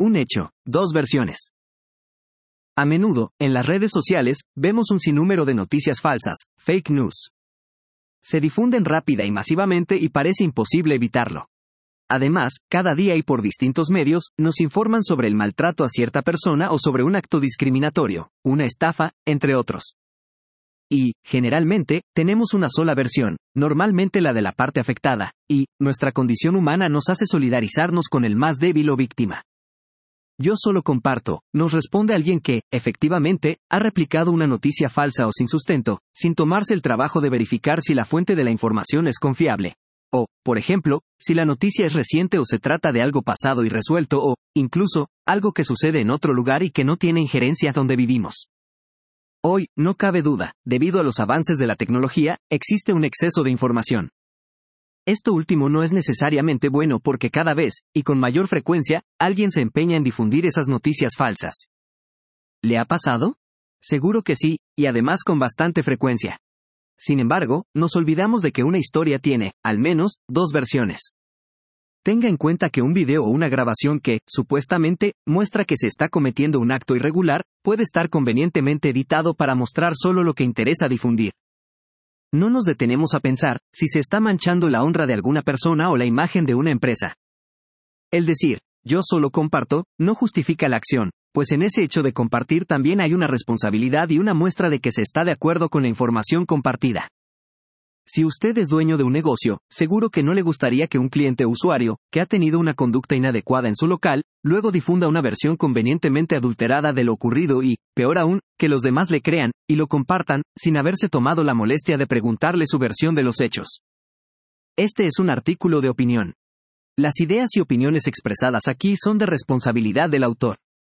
Un hecho, dos versiones. A menudo, en las redes sociales, vemos un sinnúmero de noticias falsas, fake news. Se difunden rápida y masivamente y parece imposible evitarlo. Además, cada día y por distintos medios, nos informan sobre el maltrato a cierta persona o sobre un acto discriminatorio, una estafa, entre otros. Y, generalmente, tenemos una sola versión, normalmente la de la parte afectada, y, nuestra condición humana nos hace solidarizarnos con el más débil o víctima. Yo solo comparto, nos responde alguien que, efectivamente, ha replicado una noticia falsa o sin sustento, sin tomarse el trabajo de verificar si la fuente de la información es confiable. O, por ejemplo, si la noticia es reciente o se trata de algo pasado y resuelto o, incluso, algo que sucede en otro lugar y que no tiene injerencia donde vivimos. Hoy, no cabe duda, debido a los avances de la tecnología, existe un exceso de información. Esto último no es necesariamente bueno porque cada vez, y con mayor frecuencia, alguien se empeña en difundir esas noticias falsas. ¿Le ha pasado? Seguro que sí, y además con bastante frecuencia. Sin embargo, nos olvidamos de que una historia tiene, al menos, dos versiones. Tenga en cuenta que un video o una grabación que, supuestamente, muestra que se está cometiendo un acto irregular, puede estar convenientemente editado para mostrar solo lo que interesa difundir. No nos detenemos a pensar si se está manchando la honra de alguna persona o la imagen de una empresa. El decir, yo solo comparto, no justifica la acción, pues en ese hecho de compartir también hay una responsabilidad y una muestra de que se está de acuerdo con la información compartida. Si usted es dueño de un negocio, seguro que no le gustaría que un cliente o usuario, que ha tenido una conducta inadecuada en su local, luego difunda una versión convenientemente adulterada de lo ocurrido y, peor aún, que los demás le crean, y lo compartan, sin haberse tomado la molestia de preguntarle su versión de los hechos. Este es un artículo de opinión. Las ideas y opiniones expresadas aquí son de responsabilidad del autor.